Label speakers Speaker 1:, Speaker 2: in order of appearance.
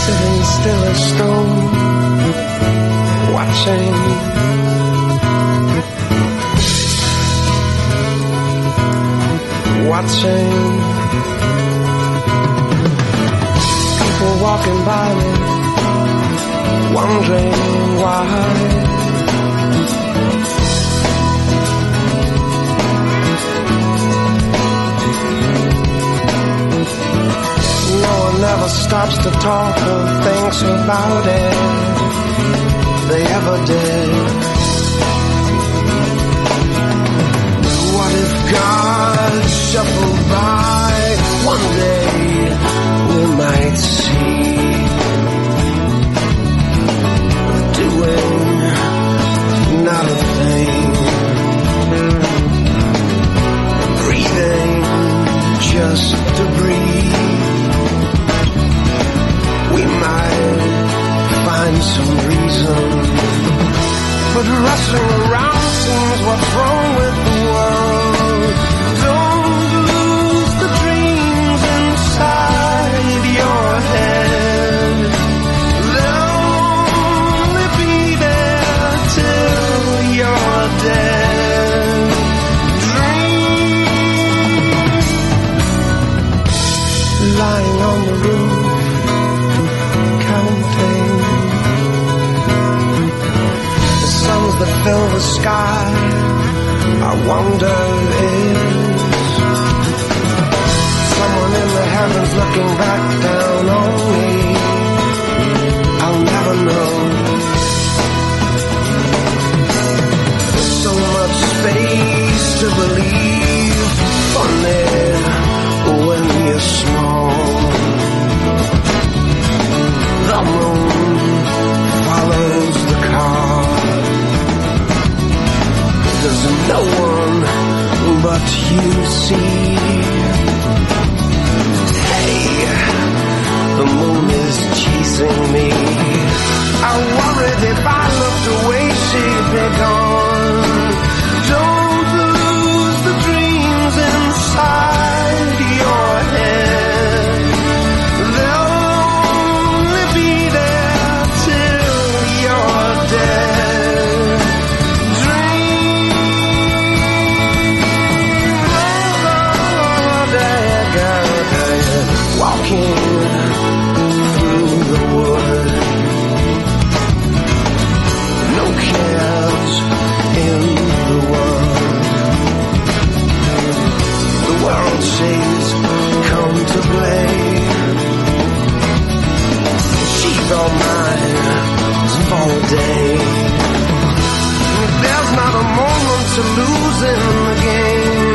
Speaker 1: sitting still as stone, watching. People walking by me, wondering why. No one ever stops to talk or thinks about it. They ever did. What if God shuffled by? One day we might see doing not a thing, breathing just to breathe. We might find some reason, but rustling around seems what's wrong with the world. Don't lose the dreams inside your head. They'll only be there till you're dead. Dream, lying on the roof, counting the suns that fill the sky. I wonder if someone in the heavens looking back down on me. I'll never know. There's so much space to believe. Funny when you're small. The moon follows the car. There's no one but you see. Hey, the moon is chasing me. I worried if I looked away she'd be gone. Don't lose the dreams inside your head. They'll only be there till you're dead. Walking through the wood, no cares in the world. The world says, come to play. She's all mine for a day. There's not a moment to lose in the game.